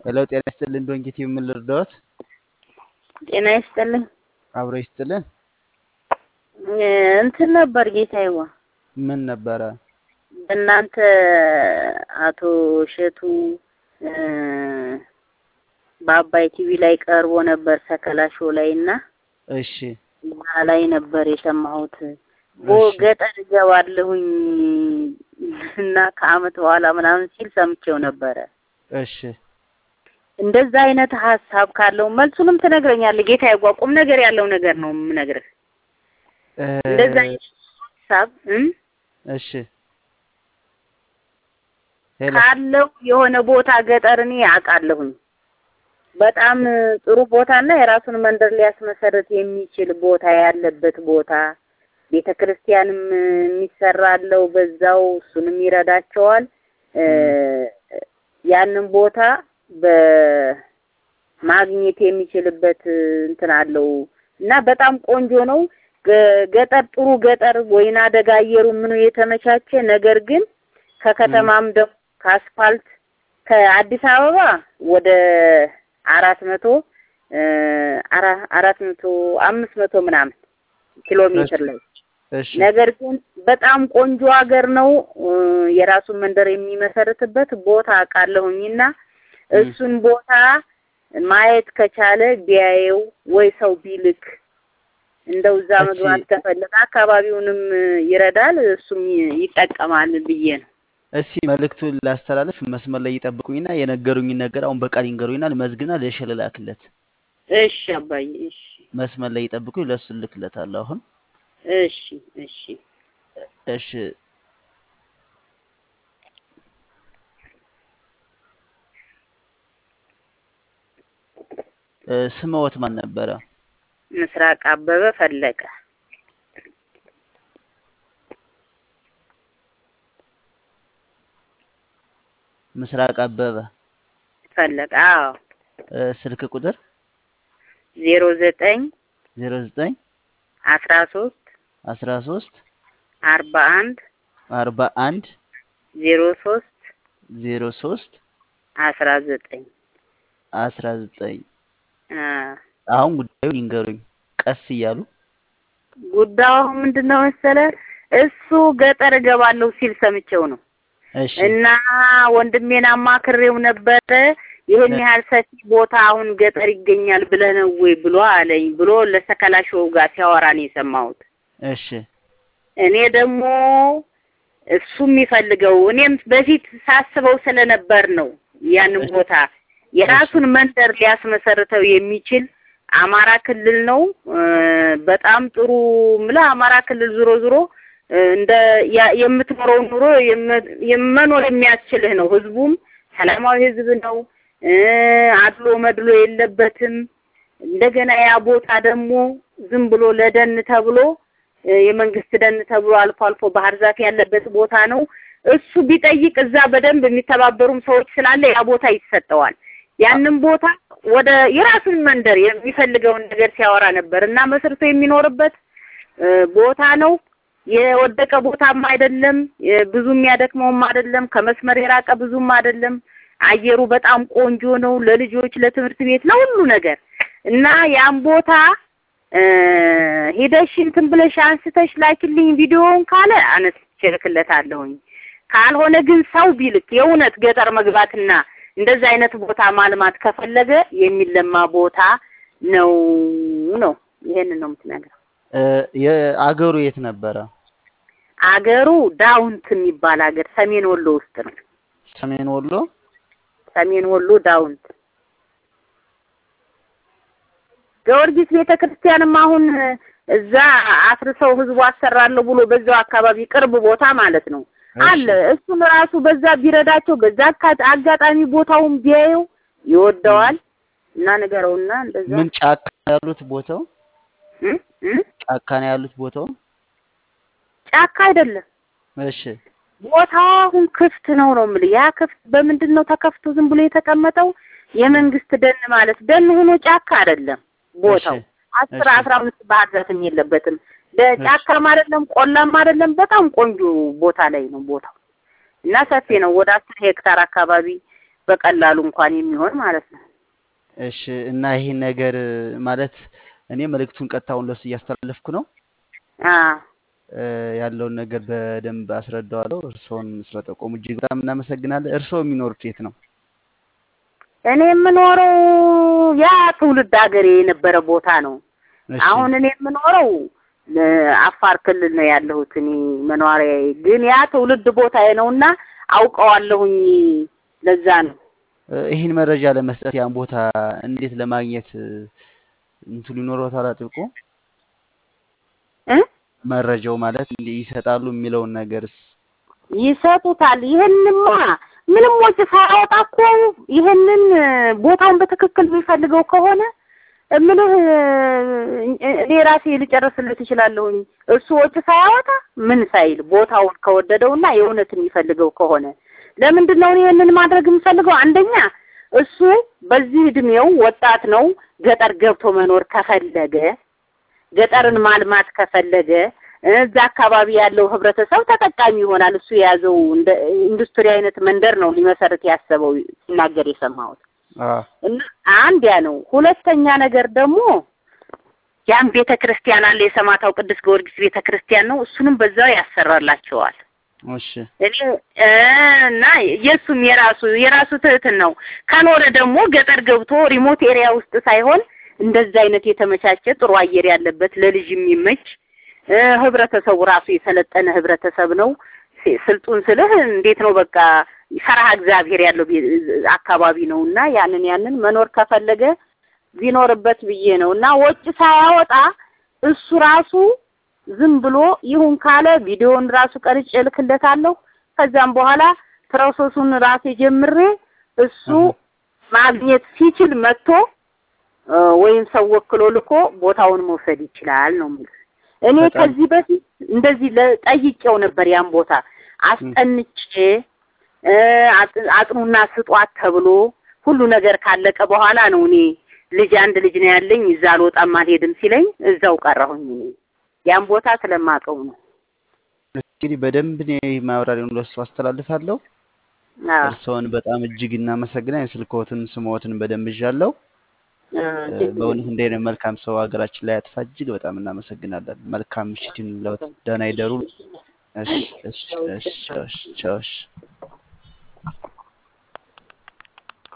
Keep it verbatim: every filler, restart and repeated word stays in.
ሄሎ ጤና ይስጥልን ዶንኪቲ ምን ልርዳዎት? ጤና ይስጥልኝ። አብሮ ይስጥልን። እንትን ነበር ጌታዬዋ። ምን ነበረ? እናንተ አቶ ሸቱ በአባይ ቲቪ ላይ ቀርቦ ነበር ሰከላሾ ላይና እሺ ላይ ነበር የሰማሁት። በገጠር ገባለሁኝ እና ከአመት በኋላ ምናምን ሲል ሰምቼው ነበረ። እሺ እንደዛ አይነት ሐሳብ ካለው መልሱንም ትነግረኛለህ ጌታዬ። ቁም ነገር ያለው ነገር ነው የምነግርህ። እንደዛ አይነት ሐሳብ እሺ ካለው የሆነ ቦታ ገጠር እኔ አውቃለሁኝ። በጣም ጥሩ ቦታና የራሱን መንደር ሊያስመሰርት የሚችል ቦታ ያለበት ቦታ ቤተክርስቲያንም የሚሰራለው በዛው እሱንም ይረዳቸዋል። ያንን ቦታ በማግኘት የሚችልበት እንትን አለው እና በጣም ቆንጆ ነው። ገጠር ጥሩ ገጠር ወይና አደጋ አየሩ ምኑ የተመቻቸ ነገር ግን ከከተማም ደግሞ ከአስፋልት ከአዲስ አበባ ወደ አራት መቶ አራት መቶ አምስት መቶ ምናምን ኪሎ ሜትር ላይ ነገር ግን በጣም ቆንጆ ሀገር ነው። የራሱን መንደር የሚመሰርትበት ቦታ አውቃለሁኝና እሱን ቦታ ማየት ከቻለ ቢያየው ወይ ሰው ቢልክ እንደው እዛ መግባት ከፈለገ አካባቢውንም ይረዳል እሱም ይጠቀማል ብዬ ነው። እሺ መልእክቱን ላስተላልፍ መስመር ላይ ይጠብቁኝና የነገሩኝ ነገር አሁን በቃል ይንገሩኝና ለመዝግና ለሸለላክለት። እሺ አባዬ እሺ መስመር ላይ ይጠብቁኝ ለሱ ልክለታለሁ አሁን። እሺ እሺ እሺ ስምዎት ማን ነበረ? ምስራቅ አበበ ፈለቀ። ምስራቅ አበበ ፈለቀ። አዎ ስልክ ቁጥር ዜሮ ዘጠኝ ዜሮ ዘጠኝ አስራ ሶስት አስራ ሶስት አርባ አንድ አርባ አንድ ዜሮ ሶስት ዜሮ ሶስት አስራ ዘጠኝ አስራ ዘጠኝ አሁን ጉዳዩን ይንገሩኝ ቀስ እያሉ። ጉዳዩ ምንድነው መሰለህ? እሱ ገጠር ገባለሁ ሲል ሰምቼው ነው። እሺ እና ወንድሜን አማክሬው ነበረ ይሄን ያህል ሰፊ ቦታ አሁን ገጠር ይገኛል ብለህ ነው ወይ ብሎ አለኝ ብሎ ለሰከላሾው ጋር ሲያወራ ነው የሰማሁት። እሺ እኔ ደግሞ እሱ የሚፈልገው እኔም በፊት ሳስበው ስለነበር ነው ያንን ቦታ የራሱን መንደር ሊያስመሰርተው የሚችል አማራ ክልል ነው። በጣም ጥሩ ምላ አማራ ክልል ዙሮ ዙሮ እንደ የምትኖረው ኑሮ የመኖር የሚያስችልህ ነው። ህዝቡም ሰላማዊ ህዝብ ነው። አድሎ መድሎ የለበትም። እንደገና ያ ቦታ ደግሞ ዝም ብሎ ለደን ተብሎ የመንግስት ደን ተብሎ አልፎ አልፎ ባህር ዛፍ ያለበት ቦታ ነው። እሱ ቢጠይቅ እዛ በደንብ የሚተባበሩም ሰዎች ስላለ ያ ቦታ ይሰጠዋል። ያንን ቦታ ወደ የራሱን መንደር የሚፈልገውን ነገር ሲያወራ ነበርና መስርቶ የሚኖርበት ቦታ ነው። የወደቀ ቦታም አይደለም፣ ብዙም ያደክመውም አይደለም፣ ከመስመር የራቀ ብዙም አይደለም። አየሩ በጣም ቆንጆ ነው ለልጆች ለትምህርት ቤት ለሁሉ ነገር እና ያን ቦታ ሄደሽ እንትን ብለሽ አንስተሽ ላኪልኝ ቪዲዮውን ካለ አነስቼልክለታለሁኝ። ካልሆነ ግን ሰው ቢልክ የእውነት ገጠር መግባትና እንደዛ አይነት ቦታ ማልማት ከፈለገ የሚለማ ቦታ ነው ነው ይሄንን ነው የምትነግረው። የአገሩ የት ነበረ? አገሩ ዳውንት የሚባል አገር ሰሜን ወሎ ውስጥ ነው። ሰሜን ወሎ ሰሜን ወሎ ዳውንት ጊዮርጊስ ቤተክርስቲያንም አሁን እዛ አፍርሰው ህዝቡ አሰራለሁ ብሎ በዛው አካባቢ ቅርብ ቦታ ማለት ነው አለ። እሱም ራሱ በዛ ቢረዳቸው በዛ አጋጣሚ ቦታውን ቢያየው ይወደዋል እና ነገረውና እንደዛ። ምን ጫካ ያሉት ቦታው? ጫካ ነው ያሉት ቦታው? ጫካ አይደለም። እሺ ቦታው አሁን ክፍት ነው ነው የምልህ። ያ ክፍት በምንድነው ተከፍቶ ዝም ብሎ የተቀመጠው? የመንግስት ደን ማለት ደን ሆኖ ጫካ አይደለም ቦታው። አስራ አስራ አምስት ባህር ዛፍም የለበትም። ለጫካም አይደለም ቆላም አይደለም። በጣም ቆንጆ ቦታ ላይ ነው ቦታው እና ሰፊ ነው። ወደ አስር ሄክታር አካባቢ በቀላሉ እንኳን የሚሆን ማለት ነው። እሺ እና ይሄን ነገር ማለት እኔ መልእክቱን ቀጥታውን ለሱ እያስተላለፍኩ ነው አ ያለውን ነገር በደንብ አስረዳዋለሁ። እርሶን ስለጠቆሙ እጅግ በጣም እናመሰግናለን። እርሶ የሚኖሩት የት ነው? እኔ የምኖረው ያ ትውልድ ሀገሬ የነበረ ቦታ ነው። አሁን እኔ የምኖረው አፋር ክልል ነው ያለሁት። እኔ መኖሪያዬ ግን ያ ትውልድ ቦታዬ ነውና አውቀዋለሁኝ። ለዛ ነው ይሄን መረጃ ለመስጠት ያን ቦታ እንዴት ለማግኘት እንቱ ሊኖረውታል አጥብቆ እ መረጃው ማለት ይሰጣሉ የሚለውን ነገርስ ይሰጡታል። ይሄንማ ምንም ወጪ ሳያወጣ እኮ ይሄንን ቦታውን በትክክል የሚፈልገው ከሆነ ምንም እኔ ራሴ ልጨርስለት እችላለሁኝ። እሱ ወጪ ሳያወጣ ምን ሳይል ቦታውን ከወደደውና የእውነትን የሚፈልገው ከሆነ ለምንድን ነው ይሄንን ማድረግ የምፈልገው? አንደኛ እሱ በዚህ እድሜው ወጣት ነው። ገጠር ገብቶ መኖር ከፈለገ ገጠርን ማልማት ከፈለገ እዛ አካባቢ ያለው ህብረተሰብ ተጠቃሚ ይሆናል። እሱ የያዘው እንደ ኢንዱስትሪ አይነት መንደር ነው ሊመሰርት ያሰበው ሲናገር የሰማሁት። አዎ እና አንድ ያ ነው። ሁለተኛ ነገር ደግሞ ያን ቤተክርስቲያን አለ የሰማታው ቅዱስ ጊዮርጊስ ቤተክርስቲያን ነው። እሱንም በዛው ያሰራላቸዋል። እሺ እኔ እና የሱም የራሱ የራሱ ትህትን ነው። ከኖረ ደግሞ ገጠር ገብቶ ሪሞት ኤሪያ ውስጥ ሳይሆን እንደዛ አይነት የተመቻቸ ጥሩ አየር ያለበት ለልጅ የሚመች ህብረተሰቡ ራሱ የሰለጠነ ህብረተሰብ ነው። ስልጡን ስልህ እንዴት ነው በቃ ፈራህ እግዚአብሔር ያለው አካባቢ ነውና ያንን ያንን መኖር ከፈለገ ቢኖርበት ብዬ ነውና ወጭ ሳያወጣ እሱ ራሱ ዝም ብሎ ይሁን ካለ ቪዲዮን ራሱ ቀርጬ ልክለታለሁ። ከዛም በኋላ ፕሮሰሱን ራሴ ጀምሬ እሱ ማግኘት ሲችል መጥቶ ወይም ሰው ወክሎ ልኮ ቦታውን መውሰድ ይችላል ነው ማለት። እኔ ከዚህ በፊት እንደዚህ ለጠይቄው ነበር ያን ቦታ አስጠንጬ አጥኑና ስጧት ተብሎ ሁሉ ነገር ካለቀ በኋላ ነው እኔ ልጅ አንድ ልጅ ነው ያለኝ እዛ አልወጣም አልሄድም ሲለኝ እዛው ቀረሁኝ። እኔ ያን ቦታ ስለማቀው ነው። እንግዲህ በደንብ ነው ማብራሪያውን ለሱ አስተላልፋለሁ። እርሶን በጣም እጅግ እናመሰግናለን። ስልኮትን ስሞትን በደንብ ይዣለሁ። በእውነት እንደኔ መልካም ሰው ሀገራችን ላይ አጥፋ እጅግ በጣም እናመሰግናለን። መልካም ምሽት ይሁንልዎት። ደህና ይደሩ። እሺ እሺ እሺ እሺ